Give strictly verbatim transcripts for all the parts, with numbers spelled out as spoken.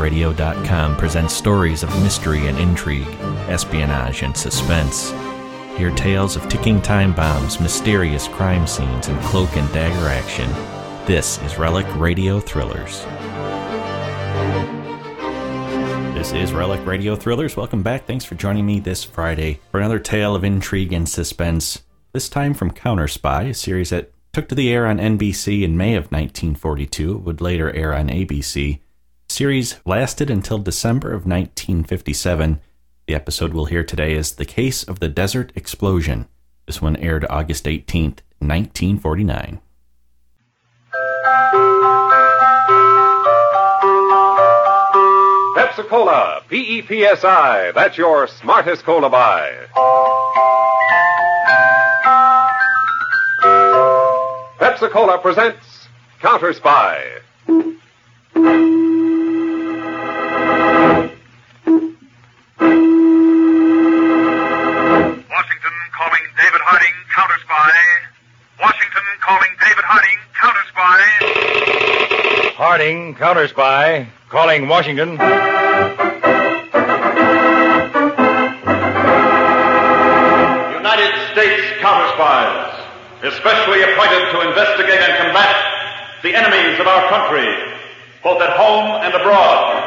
radio dot com presents stories of mystery and intrigue, espionage and suspense. Hear tales of ticking time bombs, mysterious crime scenes, and cloak and dagger action. This is Relic Radio Thrillers. This is Relic Radio Thrillers. Welcome back. Thanks for joining me this Friday for another tale of intrigue and suspense. This time from Counter Spy, a series that took to the air on N B C in May of nineteen forty-two. It would later air on A B C. The series lasted until December of nineteen fifty-seven. The episode we'll hear today is The Case of the Desert Explosion. This one aired August eighteenth, nineteen forty-nine. Pepsi-Cola, P E P S I, that's your smartest cola buy. Pepsi-Cola presents Counter Spy. Washington calling David Harding, Counter Spy. Washington calling David Harding, Counter Spy. Harding, Counter Spy, calling Washington. United States Counter Spies, especially appointed to investigate and combat the enemies of our country, both at home and abroad.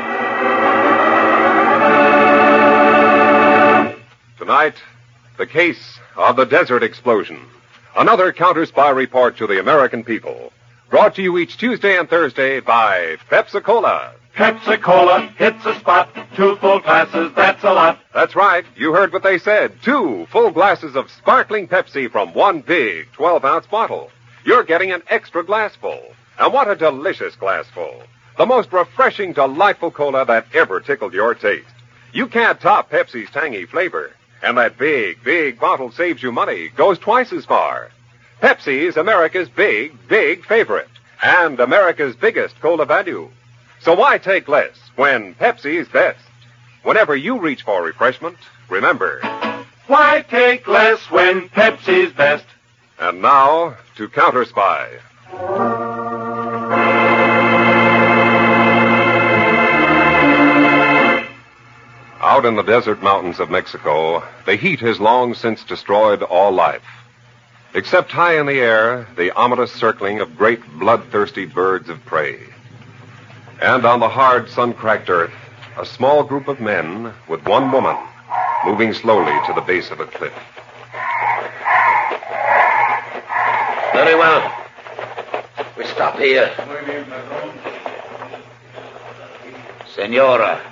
Tonight, the case of the Desert Explosion. Another Counter Spy report to the American people. Brought to you each Tuesday and Thursday by Pepsi-Cola. Pepsi-Cola hits a spot. Two full glasses, that's a lot. That's right. You heard what they said. Two full glasses of sparkling Pepsi from one big twelve-ounce bottle. You're getting an extra glassful. And what a delicious glassful. The most refreshing, delightful cola that ever tickled your taste. You can't top Pepsi's tangy flavor. And that big, big bottle saves you money, goes twice as far. Pepsi is America's big, big favorite. And America's biggest cola value. So why take less when Pepsi's best? Whenever you reach for refreshment, remember, Why take less when Pepsi's best? And now, to Counter Spy. Out in the desert mountains of Mexico, the heat has long since destroyed all life. Except high in the air, the ominous circling of great bloodthirsty birds of prey. And on the hard, sun-cracked earth, a small group of men with one woman moving slowly to the base of a cliff. Very well. We stop here. Senora.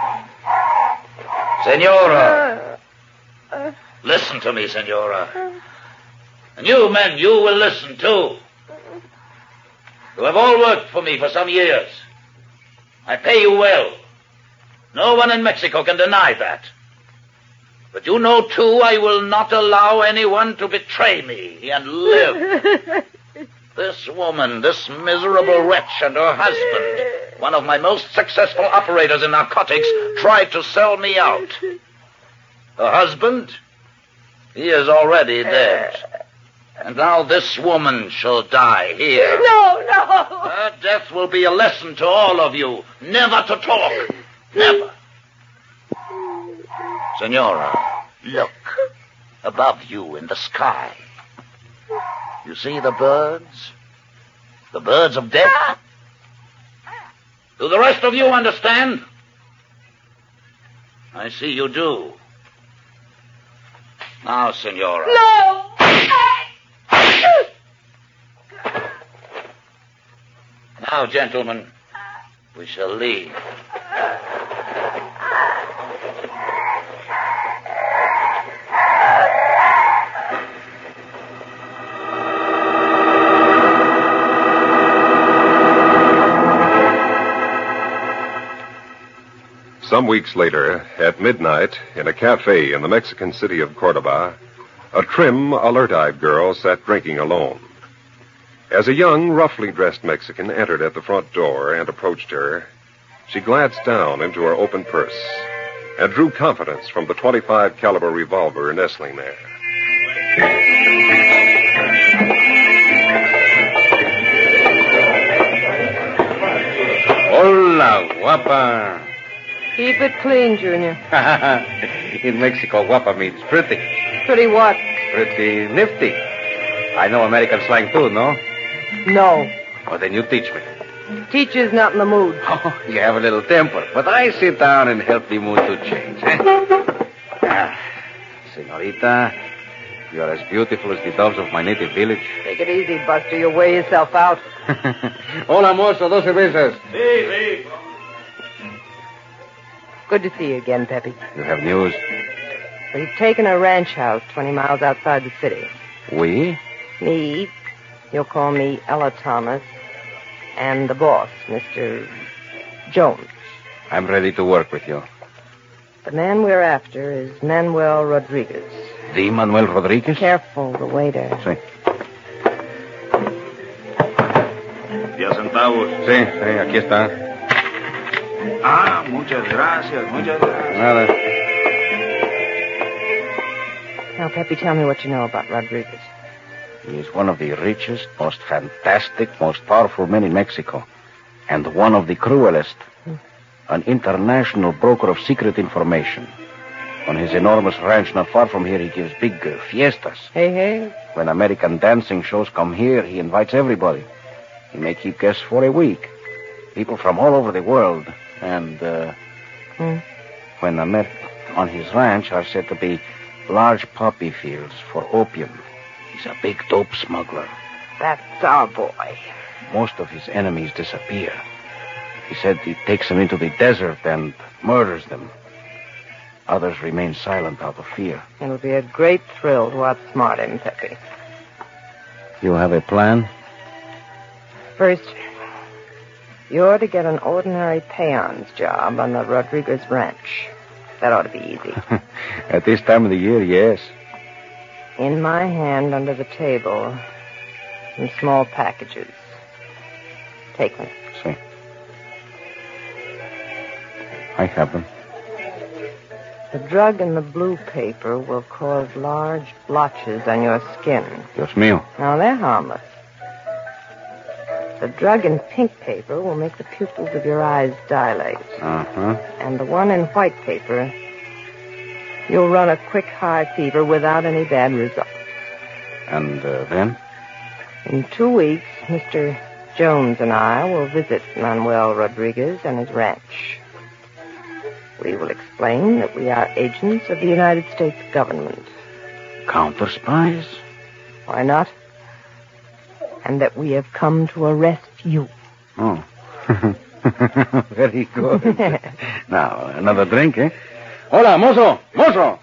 Senora. Listen to me, Senora. And you men, you will listen, too. You have all worked for me for some years. I pay you well. No one in Mexico can deny that. But you know, too, I will not allow anyone to betray me and live. This woman, this miserable wretch and her husband, one of my most successful operators in narcotics, tried to sell me out. Her husband, he is already dead. And now this woman shall die here. No, no. Her death will be a lesson to all of you. Never to talk. Never. Senora, look. Above you in the sky. You see the birds? The birds of death? Do the rest of you understand? I see you do. Now, Senora. No. Now, gentlemen, we shall leave. Some weeks later, at midnight, in a cafe in the Mexican city of Cordoba, a trim, alert-eyed girl sat drinking alone. As a young, roughly dressed Mexican entered at the front door and approached her, she glanced down into her open purse and drew confidence from the twenty-five caliber revolver nestling there. Hola, Guapa. Keep it clean, Junior. In Mexico, guapa means pretty. Pretty what? Pretty nifty. I know American slang too, no? No. Well, then you teach me. Teacher's not in the mood. Oh, you have a little temper, but I sit down and help the mood to change, eh? Ah, senorita, you are as beautiful as the doves of my native village. Take it easy, Buster. You'll wear yourself out. Hola, mozo, dos cervezas. Sí, sí. Good to see you again, Pepe. You have news? We've taken a ranch house twenty miles outside the city. We? Me, you'll call me Ella Thomas, and the boss, Mister Jones. I'm ready to work with you. The man we're after is Manuel Rodriguez. The Manuel Rodriguez? Careful, the waiter. Sí. Diez centavos. Sí, sí, aquí está. Ah, muchas gracias, muchas gracias. Nada. Now, Pepe, tell me what you know about Rodriguez. He is one of the richest, most fantastic, most powerful men in Mexico. And one of the cruelest. Hmm. An international broker of secret information. On his enormous ranch not far from here, he gives big uh, fiestas. Hey, hey. When American dancing shows come here, he invites everybody. He may keep guests for a week. People from all over the world. And, uh, hmm. when Amer- on his ranch are said to be large poppy fields for opium. He's a big dope smuggler. That's our boy. Most of his enemies disappear. He said he takes them into the desert and murders them. Others remain silent out of fear. It'll be a great thrill to outsmart him, Pepe. You have a plan? First, you're to get an ordinary peon's job on the Rodriguez ranch. That ought to be easy. At this time of the year, yes. In my hand under the table, in small packages. Take them. See. I have them. The drug in the blue paper will cause large blotches on your skin. Dios mío. Now, they're harmless. The drug in pink paper will make the pupils of your eyes dilate. Uh-huh. And the one in white paper, you'll run a quick high fever without any bad results. And uh, then? In two weeks, Mister Jones and I will visit Manuel Rodriguez and his ranch. We will explain that we are agents of the United States government. Counter spies? Why not? And that we have come to arrest you. Oh. Very good. Now, another drink, eh? Hola, mozo! Mozo!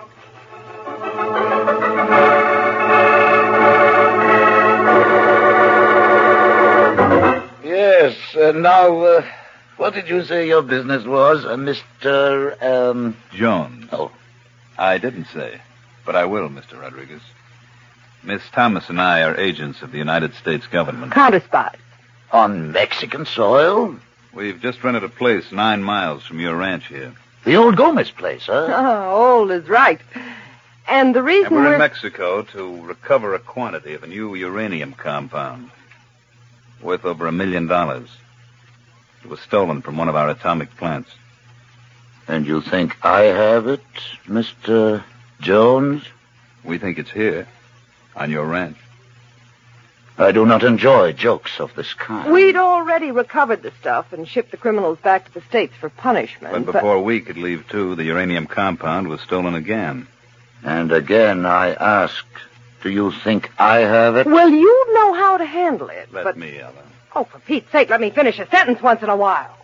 Yes, uh, now, uh, what did you say your business was, uh, Mister Um... Jones. Oh. I didn't say, but I will, Mister Rodriguez. Miss Thomas and I are agents of the United States government. Counter spies. On Mexican soil? We've just rented a place nine miles from your ranch here. The old Gomez place, huh? Oh, old is right. And the reason And we're, we're... in Mexico to recover a quantity of a new uranium compound worth over a million dollars. It was stolen from one of our atomic plants. And you think I have it, Mister Jones? We think it's here, on your ranch. I do not enjoy jokes of this kind. We'd already recovered the stuff and shipped the criminals back to the States for punishment. But before we could leave, too, the uranium compound was stolen again. And again, I ask, do you think I have it? Well, you know how to handle it, Let but... me, Ella. Oh, for Pete's sake, let me finish a sentence once in a while.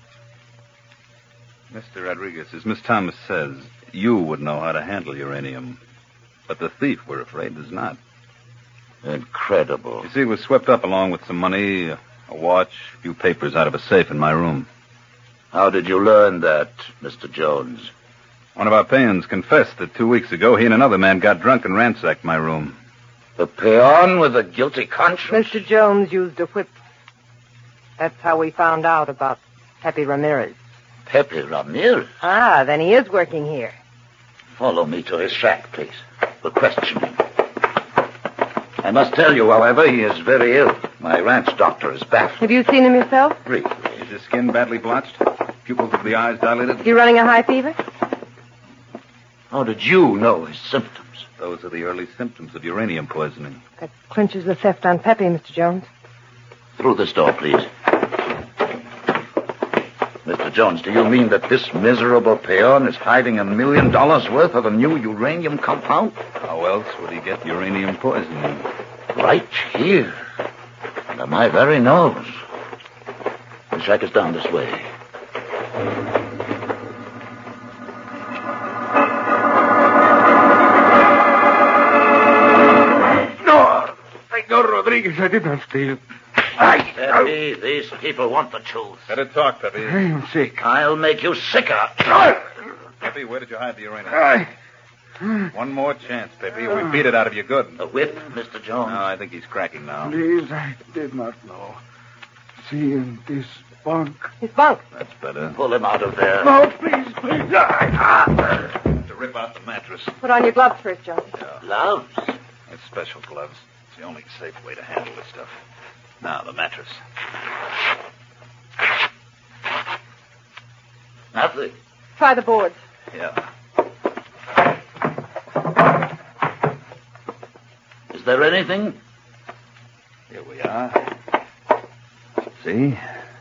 Mister Rodriguez, as Miss Thomas says, you would know how to handle uranium. But the thief, we're afraid, does not. Incredible. You see, it was swept up along with some money, a watch, a few papers out of a safe in my room. How did you learn that, Mister Jones? One of our peons confessed that two weeks ago he and another man got drunk and ransacked my room. The peon with a guilty conscience? Mister Jones used a whip. That's how we found out about Pepe Ramirez. Pepe Ramirez? Ah, then he is working here. Follow me to his shack, please. We'll question him. I must tell you, however, he is very ill. My ranch doctor is baffled. Have you seen him yourself? Briefly. his skin badly blotched? Pupils of the eyes dilated? Is he running a high fever? How did you know his symptoms? Those are the early symptoms of uranium poisoning. That clinches the theft on Pepe, Mister Jones. Through this door, please. Mister Jones, do you mean that this miserable peon is hiding a million dollars worth of a new uranium compound? How else would he get uranium poisoning? Right here. Under my very nose. The shack is down this way. No, Senor Rodriguez, I did not steal. I... Pepe, these people want the truth. Better talk, Pepe. I am sick. I'll make you sicker. Pepe, where did you hide the uranium? I... One more chance, Pepe, or we beat it out of you good. A whip, Mister Jones? No, I think he's cracking now. Please, I did not know. See, in this bunk. His bunk. That's better. Pull him out of there. No, please, please. I... To rip out the mattress. Put on your gloves first, Jones. Gloves? It's special gloves. It's the only safe way to handle this stuff. Now, the mattress. Nothing. Try the boards. Yeah. Is there anything? Here we are. See?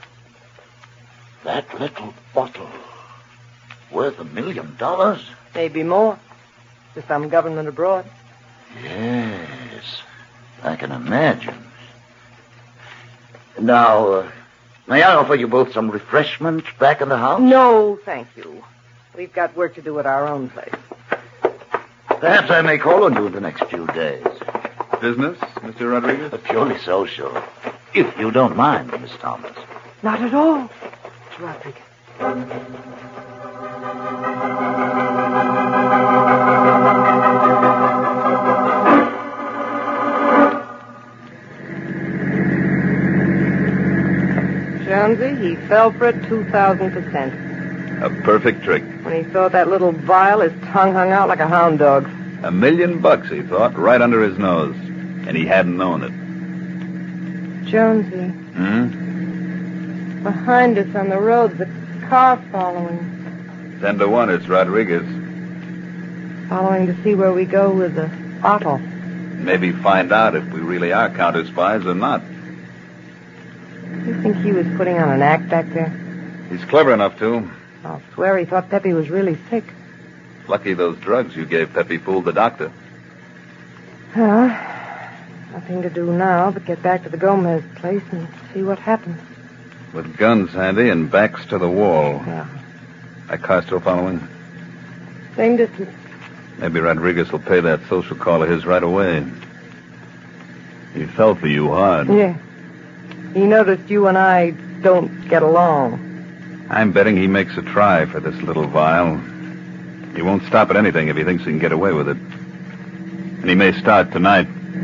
That little bottle. Worth a million dollars? Maybe more. To some government abroad. Yes. I can imagine. Now, uh, may I offer you both some refreshment back in the house? No, thank you. We've got work to do at our own place. Perhaps I may call on you in the next few days. Business, Mister Rodriguez? Purely social. If you don't mind, Miss Thomas. Not at all, Mister Rodriguez. Jonesy, he fell for it two thousand percent. A perfect trick. When he saw that little vial, his tongue hung out like a hound dog's. A million bucks, he thought, right under his nose. And he hadn't known it. Jonesy. Hmm? Behind us on the road, the car following. Ten to one, it's Rodriguez. Following to see where we go with the bottle. Maybe find out if we really are counter spies or not. You think he was putting on an act back there? He's clever enough to. I'll swear he thought Pepe was really sick. Lucky those drugs you gave Pepe fooled the doctor. Well, nothing to do now but get back to the Gomez place and see what happens. With guns handy and backs to the wall. Yeah. That car still following? Same distance. Maybe Rodriguez will pay that social call of his right away. He fell for you hard. Yeah. He noticed you and I don't get along. I'm betting he makes a try for this little vial. He won't stop at anything if he thinks he can get away with it. And he may start tonight.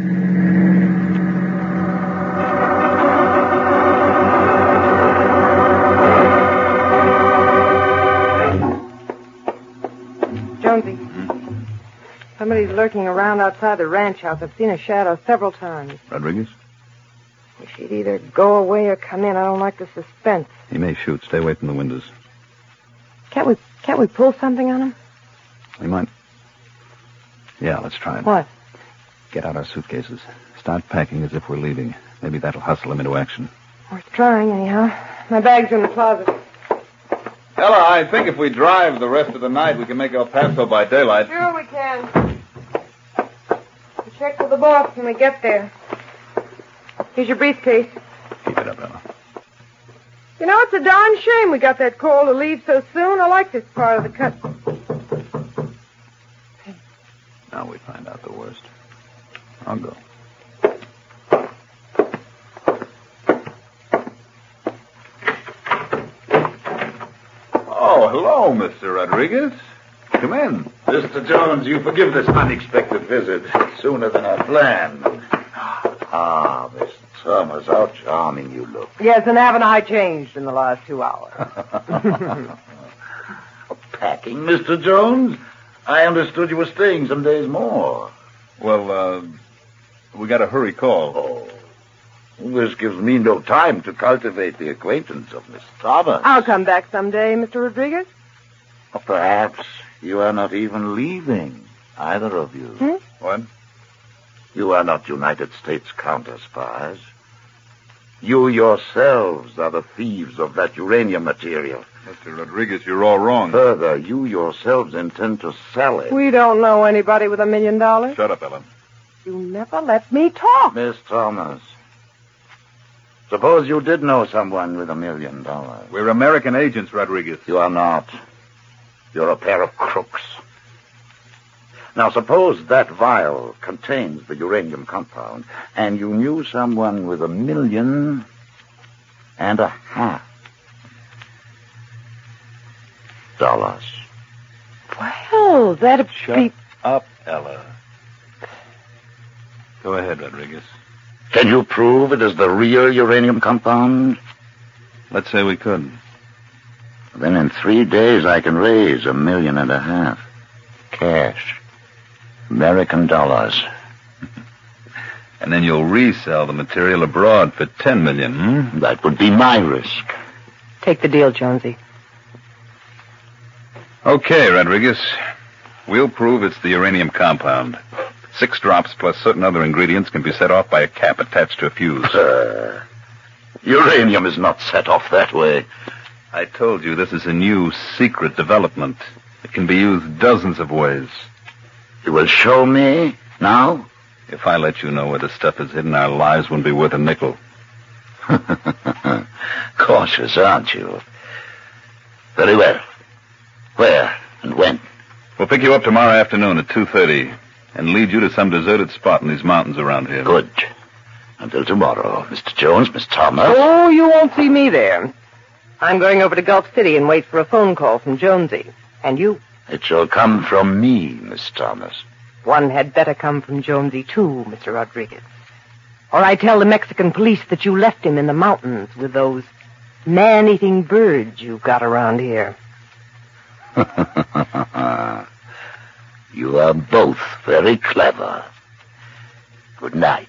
Jonesy. Hmm? Somebody's lurking around outside the ranch house. I've seen a shadow several times. Rodriguez? If he'd either go away or come in, I don't like the suspense. He may shoot. Stay away from the windows. Can't we, can't we pull something on him? We might. Yeah, let's try it. What? Get out our suitcases. Start packing as if we're leaving. Maybe that'll hustle him into action. Worth trying, anyhow. My bag's are in the closet. Ella, I think if we drive the rest of the night, we can make El Paso by daylight. Sure we can. We'll check with the boss when we get there. Here's your briefcase. Keep it up, Ella. You know, it's a darn shame we got that call to leave so soon. I like this part of the cut. Now we find out the worst. I'll go. Oh, hello, Mister Rodriguez. Come in. Mister Jones, you forgive this unexpected visit sooner than I planned. Ah, Miss Thomas, how charming you look. Yes, and haven't I changed in the last two hours? Packing, Mister Jones? I understood you were staying some days more. Well, uh, we got a hurry call. Oh. This gives me no time to cultivate the acquaintance of Miss Thomas. I'll come back someday, Mister Rodriguez. Or perhaps you are not even leaving, either of you. Hmm? What? You are not United States counter-spies. You yourselves are the thieves of that uranium material. Mister Rodriguez, you're all wrong. Further, you yourselves intend to sell it. We don't know anybody with a million dollars. Shut up, Ellen. You never let me talk. Miss Thomas, suppose you did know someone with a million dollars. We're American agents, Rodriguez. You are not. You're a pair of crooks. Now, suppose that vial contains the uranium compound, and you knew someone with a million and a half dollars. Well, that'd Shut be... up, Ella. Go ahead, Rodriguez. Can you prove it is the real uranium compound? Let's say we could. Then in three days I can raise a million and a half. Cash. American dollars. And then you'll resell the material abroad for ten million, hmm? That would be my risk. Take the deal, Jonesy. Okay, Rodriguez. We'll prove it's the uranium compound. Six drops plus certain other ingredients can be set off by a cap attached to a fuse. Uh, uranium is not set off that way. I told you this is a new secret development. It can be used dozens of ways. You will show me now? If I let you know where the stuff is hidden, our lives wouldn't be worth a nickel. Cautious, aren't you? Very well. Where and when? We'll pick you up tomorrow afternoon at two thirty and lead you to some deserted spot in these mountains around here. Good. Until tomorrow, Mister Jones, Miss Thomas. Oh, you won't see me there. I'm going over to Gulf City and wait for a phone call from Jonesy. And you? It shall come from me, Miss Thomas. One had better come from Jonesy, too, Mister Rodriguez. Or I tell the Mexican police that you left him in the mountains with those man-eating birds you've got around here. You are both very clever. Good night.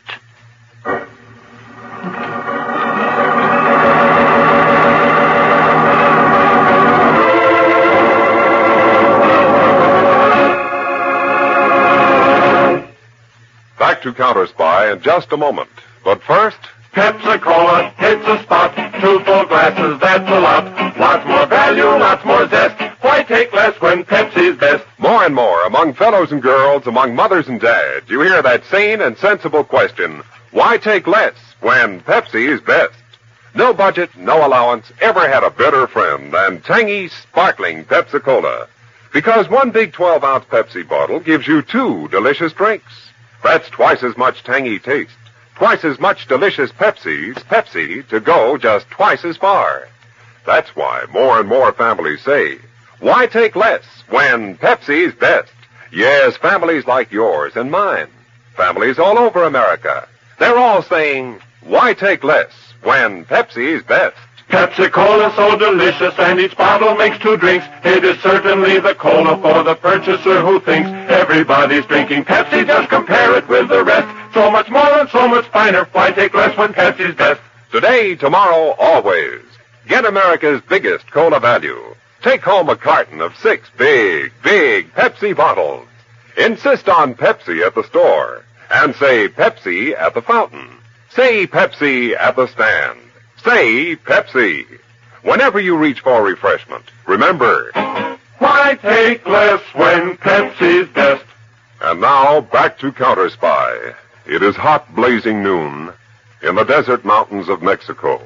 Back to Counter Spy in just a moment. But first... Pepsi-Cola hits the spot. Two full glasses, that's a lot. Lots more value, lots more zest. Why take less when Pepsi's best? More and more, among fellows and girls, among mothers and dads, you hear that sane and sensible question, why take less when Pepsi is best? No budget, no allowance, ever had a better friend than tangy, sparkling Pepsi-Cola. Because one big twelve-ounce Pepsi bottle gives you two delicious drinks. That's twice as much tangy taste, twice as much delicious Pepsi's Pepsi to go just twice as far. That's why more and more families say, why take less when Pepsi's best? Yes, families like yours and mine. Families all over America. They're all saying, why take less when Pepsi's best? Pepsi-Cola so delicious, and each bottle makes two drinks. It is certainly the cola for the purchaser who thinks everybody's drinking Pepsi. Just compare it with the rest. So much more and so much finer. Why take less when Pepsi's best? Today, tomorrow, always. Get America's biggest cola value. Take home a carton of six big, big Pepsi bottles. Insist on Pepsi at the store. And say Pepsi at the fountain. Say Pepsi at the stand. Say Pepsi. Whenever you reach for refreshment, remember, why take less when Pepsi's best? And now, back to Counter Spy. It is hot, blazing noon in the desert mountains of Mexico.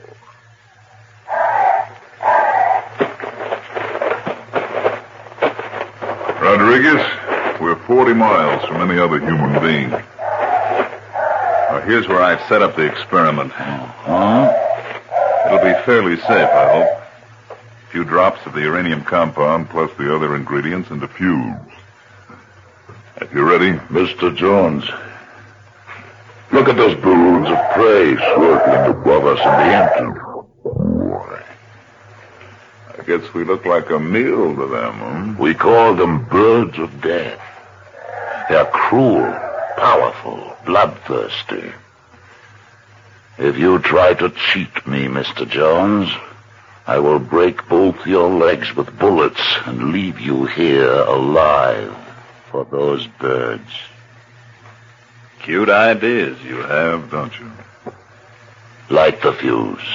Rodriguez, we're forty miles from any other human being. Now, here's where I've set up the experiment. Huh? It'll be fairly safe, I hope. A few drops of the uranium compound plus the other ingredients into fuse. If you're ready. Mister Jones, look at those birds of prey circling above us in the empty. Boy. I guess we look like a meal to them, huh? We call them birds of death. They're cruel, powerful, bloodthirsty. If you try to cheat me, Mister Jones, I will break both your legs with bullets and leave you here alive for those birds. Cute ideas you have, don't you? Light the fuse.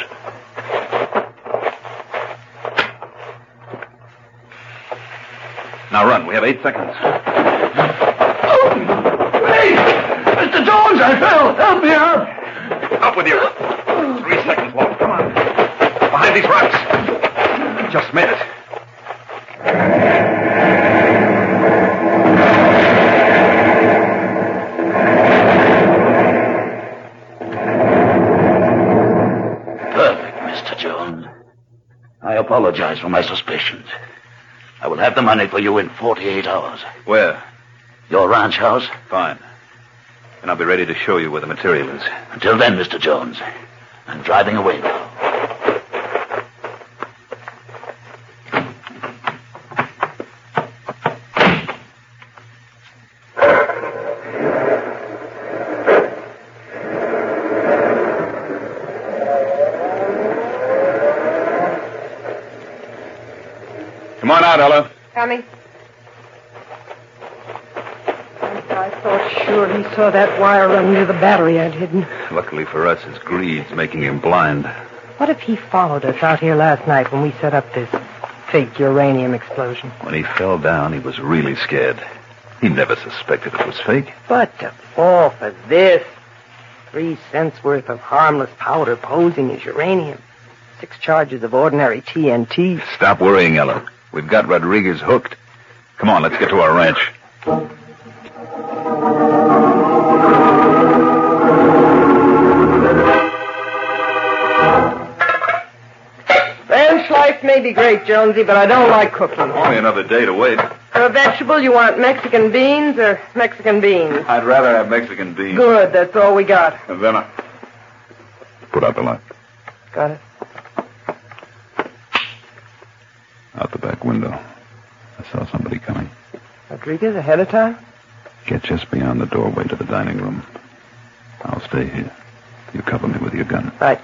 Now run. We have eight seconds. Oh, please! Mister Jones, I fell! Help me out! Up with you. Three seconds, Walt. Come on. Behind these rocks. Just made it. Perfect, Mister Jones. I apologize for my suspicions. I will have the money for you in forty-eight hours. Where? Your ranch house? Fine. And I'll be ready to show you where the material is. Until then, Mister Jones, I'm driving away now. Come on out, Ella. Coming. I thought sure he saw that wire run near the battery I'd hidden. Luckily for us, his greed's making him blind. What if he followed us out here last night when we set up this fake uranium explosion? When he fell down, he was really scared. He never suspected it was fake. But to fall for this, three cents worth of harmless powder posing as uranium, six charges of ordinary T N T. Stop worrying, Ella. We've got Rodriguez hooked. Come on, let's get to our ranch. Ranch life may be great, Jonesy, but I don't like cooking. Only another day to wait. For a vegetable, you want Mexican beans or Mexican beans? I'd rather have Mexican beans. Good, that's all we got. And then I... Put out the light. Got it. Out the back window. I saw somebody coming. Rodriguez ahead of time? Get just beyond the doorway to the dining room. I'll stay here. You cover me with your gun. Right.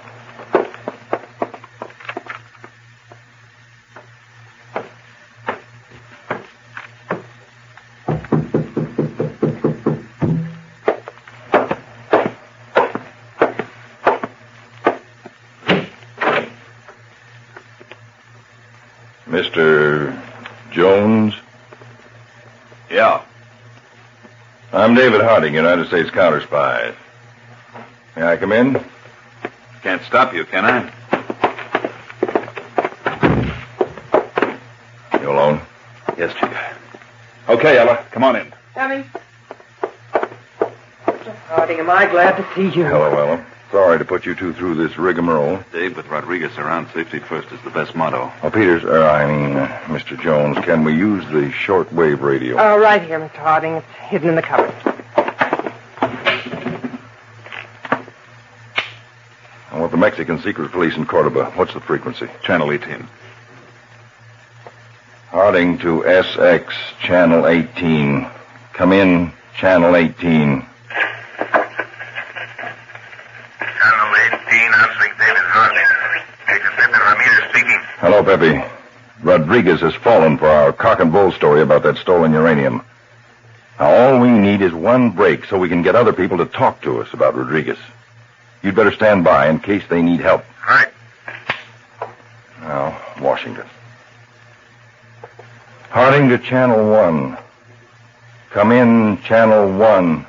Mister Jones? Yeah. I'm David Harding, United States counter spy. May I come in? Can't stop you, can I? You alone? Yes, Chief. Okay, Ella, come on in. Coming. Mister Harding, am I glad to see you. Hello, Ella. Sorry to put you two through this rigmarole. Dave, with Rodriguez around, safety first is the best motto. Oh, Peters, uh, I mean, uh, Mister Jones, can we use the shortwave radio? Oh, right here, Mister Harding. It's hidden in the cupboard. I want the Mexican secret police in Cordoba. What's the frequency? Channel eighteen. Harding to S X, Channel eighteen. Come in, Channel eighteen. Channel eighteen, answering David Harding. Agent Pepe Ramirez speaking. Hello, Pepe. Rodriguez has fallen for our cock and bull story about that stolen uranium. Now, all we need is one break so we can get other people to talk to us about Rodriguez. You'd better stand by in case they need help. Right. Now, Washington. Harding to Channel one. Come in, Channel one.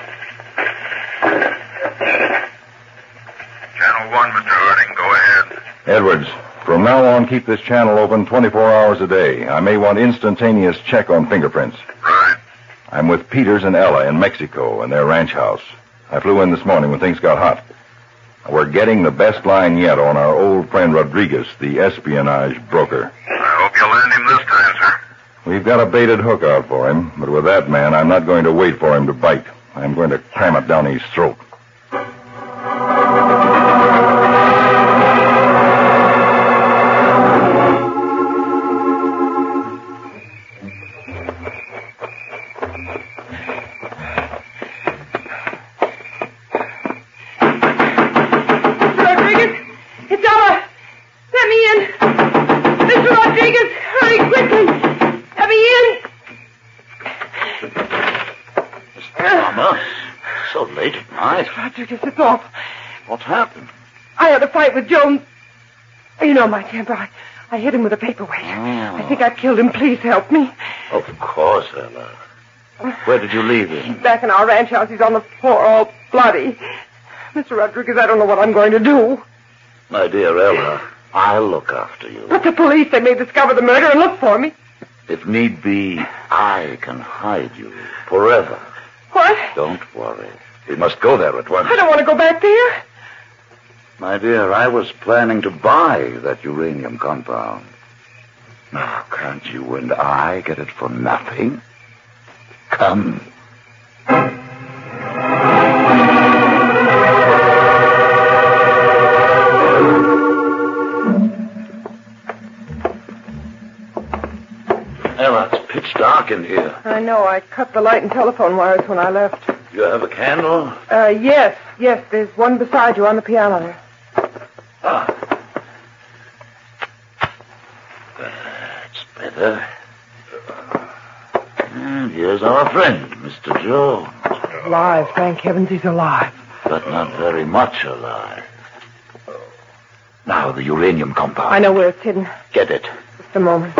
Channel one, Mister Harding, go ahead. Edwards, from now on, keep this channel open twenty-four hours a day. I may want instantaneous check on fingerprints. Right. I'm with Peters and Ella in Mexico in their ranch house. I flew in this morning when things got hot. We're getting the best line yet on our old friend Rodriguez, the espionage broker. I hope you land him this time, sir. We've got a baited hook out for him, but with that man, I'm not going to wait for him to bite. I'm going to cram it down his throat. Mister Thomas, so late at night. Rodriguez, it's off. What happened? I had a fight with Jones. You know my temper. I, I hit him with a paperweight. Oh. I think I killed him. Please help me. Of course, Ella. Where did you leave him? He's back in our ranch house. He's on the floor, all bloody. Mister Rodriguez, I don't know what I'm going to do. My dear Ella, I'll look after you. But the police, they may discover the murder and look for me. If need be, I can hide you forever. What? Don't worry. We must go there at once. I don't want to go back there. My dear, I was planning to buy that uranium compound. Now, can't you and I get it for nothing? Come. Ella, it's pitch dark in here. I know. I cut the light and telephone wires when I left. You have a candle? Uh, yes. Yes, there's one beside you on the piano there. Ah. That's better. And here's our friend, Mister Jones. Alive. Thank heavens he's alive. But not very much alive. Now, the uranium compound. I know where it's hidden. Get it. Just a moment.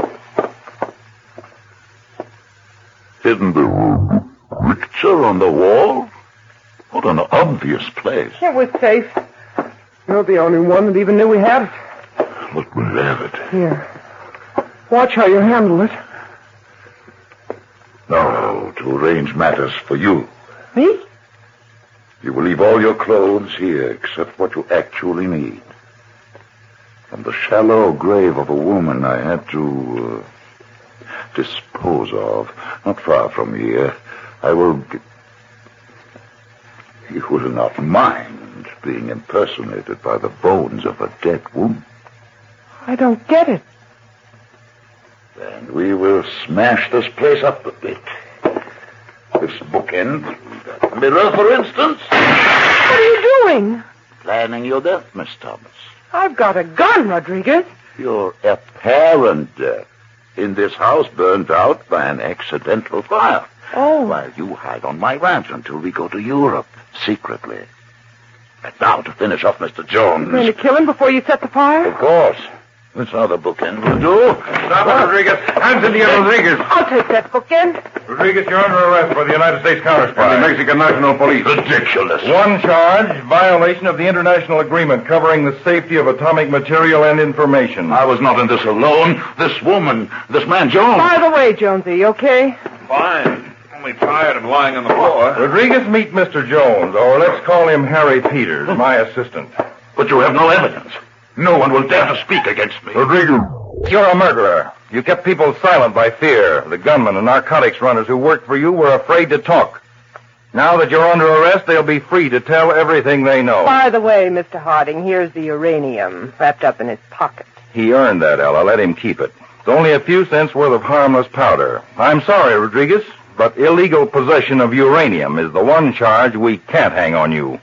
Hidden the picture on the wall? What an obvious place. It was safe. You're the only one that even knew we had it. But we have it. Here. Watch how you handle it. Now, to arrange matters for you. Me? You will leave all your clothes here except what you actually need. From the shallow grave of a woman I had to uh, dispose of, not far from here, I will... G- you will not mind being impersonated by the bones of a dead woman. I don't get it. And we will smash this place up a bit. This bookend, that mirror, for instance. What are you doing? Planning your death, Miss Thomas. I've got a gun, Rodriguez. Your apparent death in this house burned out by an accidental fire. Oh. While you hide on my ranch until we go to Europe, secretly. And now to finish off Mister Jones. You're going to kill him before you set the fire? Of course. This other bookend will do. Stop it, Rodriguez. Hands in the air, Rodriguez. I'll take that bookend. Rodriguez, you're under arrest for the United States counterspy. And the Mexican National Police. Ridiculous. One charge, violation of the international agreement covering the safety of atomic material and information. I was not in this alone. This woman, this man, Jones. By the way, Jonesy, you okay? Fine. Only tired and lying on the floor. Rodriguez, meet Mister Jones, or let's call him Harry Peters, my assistant. But you have no evidence. No one will dare to speak against me. Rodriguez. You're a murderer. You kept people silent by fear. The gunmen and narcotics runners who worked for you were afraid to talk. Now that you're under arrest, they'll be free to tell everything they know. By the way, Mister Harding, here's the uranium wrapped up in his pocket. He earned that, Ella. Let him keep it. It's only a few cents worth of harmless powder. I'm sorry, Rodriguez, but illegal possession of uranium is the one charge we can't hang on you.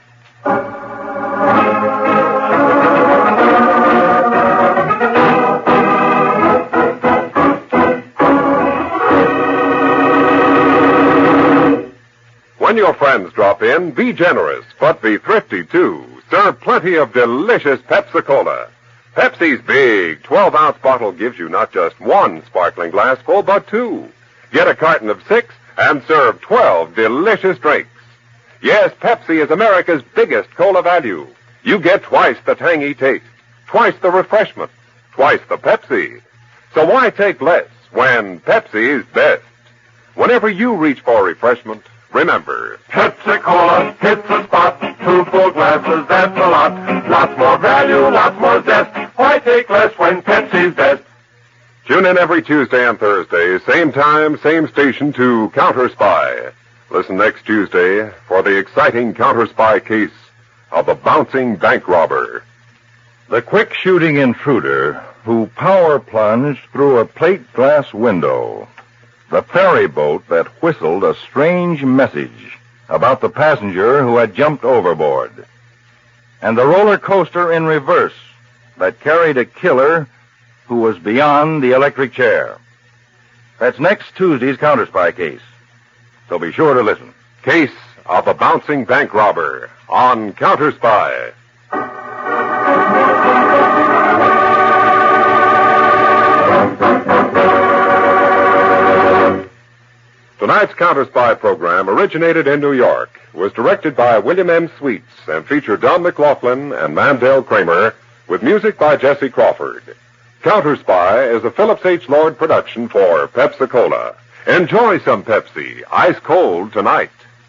When your friends drop in, be generous, but be thrifty, too. Serve plenty of delicious Pepsi-Cola. Pepsi's big twelve-ounce bottle gives you not just one sparkling glass full, but two. Get a carton of six and serve twelve delicious drinks. Yes, Pepsi is America's biggest cola value. You get twice the tangy taste, twice the refreshment, twice the Pepsi. So why take less when Pepsi is best? Whenever you reach for refreshment, remember, Pepsi-Cola hits the spot. Two full glasses, that's a lot. Lots more value, lots more zest. Why take less when Pepsi's best? tune in every Tuesday and Thursday, same time, same station to Counter Spy. Listen next Tuesday for the exciting Counter Spy case of the bouncing bank robber. The quick-shooting intruder who power plunged through a plate glass window. The ferry boat that whistled a strange message about the passenger who had jumped overboard. And the roller coaster in reverse that carried a killer who was beyond the electric chair. That's next Tuesday's Counter Spy case. So be sure to listen. Case of a Bouncing Bank Robber on Counter Spy. Tonight's Counter Spy program originated in New York, was directed by William M. Sweets, and featured Don McLaughlin and Mandel Kramer, with music by Jesse Crawford. Counter Spy is a Phillips H. Lord production for Pepsi-Cola. Enjoy some Pepsi, ice cold tonight.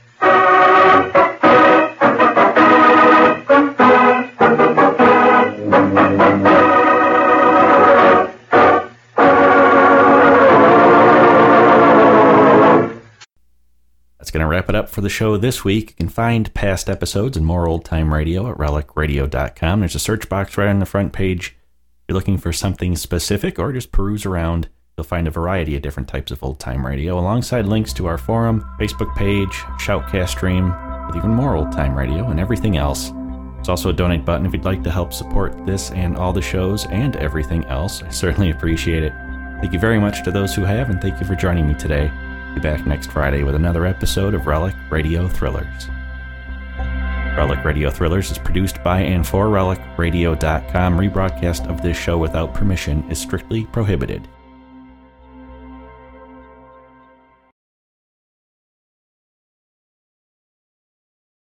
That's going to wrap it up for the show this week. You can find past episodes and more old-time radio at relic radio dot com. There's a search box right on the front page. If you're looking for something specific or just peruse around, you'll find a variety of different types of old-time radio, alongside links to our forum, Facebook page, Shoutcast stream, with even more old-time radio and everything else. There's also a donate button if you'd like to help support this and all the shows and everything else. I certainly appreciate it. Thank you very much to those who have, and thank you for joining me today. Be back next Friday with another episode of Relic Radio Thrillers. Relic Radio Thrillers is produced by and for relic radio dot com. Rebroadcast of this show without permission is strictly prohibited.